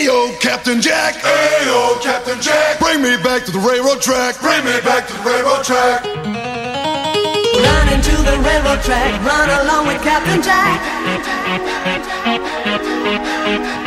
Ayo, Captain Jack. Ayo, Captain Jack. Bring me back to the railroad track. Bring me back to the railroad track. Run into the railroad track. Run along with Captain Jack.